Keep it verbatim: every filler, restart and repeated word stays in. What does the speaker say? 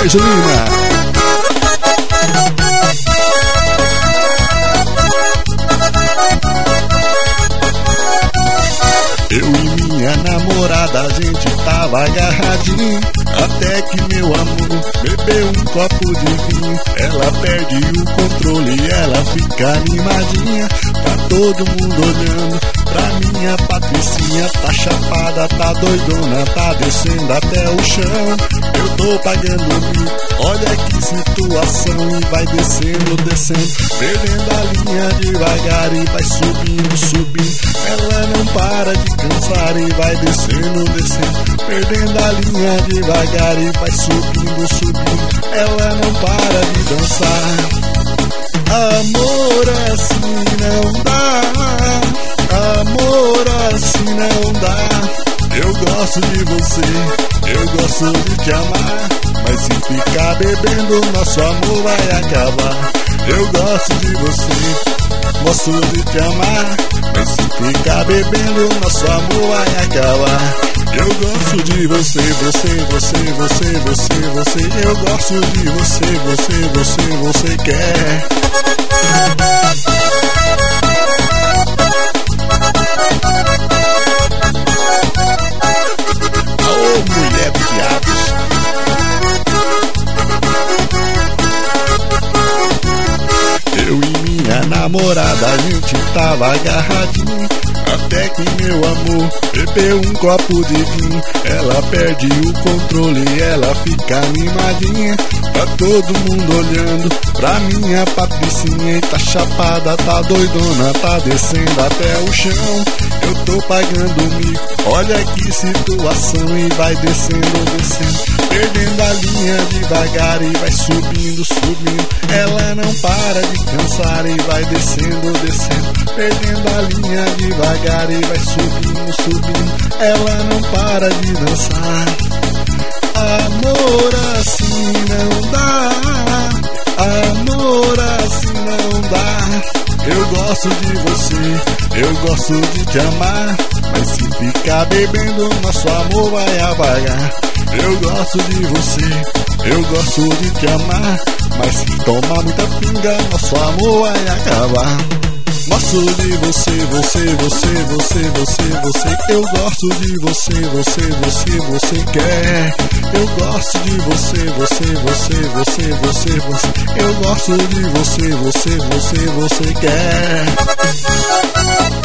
Sérgio Lima. Eu e minha namorada, a gente tava agarradinho, até que meu amor bebeu um copo de vinho. Ela perde o controle, ela fica animadinha. Tá todo mundo olhando pra minha Patricinha. Tá chapada, tá doidona, tá descendo até o chão. Eu tô pagando mico, olha que situação. E vai descendo, descendo, perdendo a linha devagar. E vai subindo, subindo, ela não para de cansar. E vai descendo, descendo, perdendo a linha devagar. E vai subindo, subindo, ela não para de dançar. Amor assim não dá, amor assim não dá. Eu gosto de você, eu gosto de te amar, mas se ficar bebendo nosso amor vai acabar. Eu gosto de você, gosto de te amar, mas se ficar bebendo nosso amor vai acabar. Eu gosto de você, você, você, você, você, você. Eu gosto de você, você, você, você quer. Oh, mulher do diabos. Eu e minha namorada, a gente tava agarradinho, até que meu amor bebeu um copo de vinho. Ela perde o controle, ela fica animadinha. Tá todo mundo olhando pra minha Patricinha. E tá chapada, tá doidona, tá descendo até o chão. Eu tô pagando mico, olha que situação. E vai descendo, descendo, perdendo a linha devagar. E vai subindo, subindo, ela não para de cansar. E vai descendo, descendo, perdendo a linha devagar. E vai subindo, subindo, ela não para de dançar. Amor assim não dá, amor assim não dá. Eu gosto de você, eu gosto de te amar, mas se ficar bebendo nosso amor vai apagar. Eu gosto de você, eu gosto de te amar, mas se tomar muita pinga nosso amor vai acabar. Gosto de você, você, você, você, você, você. Eu gosto de você, você, você, você quer. Eu gosto de você, você, você, você, você, você. Eu gosto de você, você, você, você quer.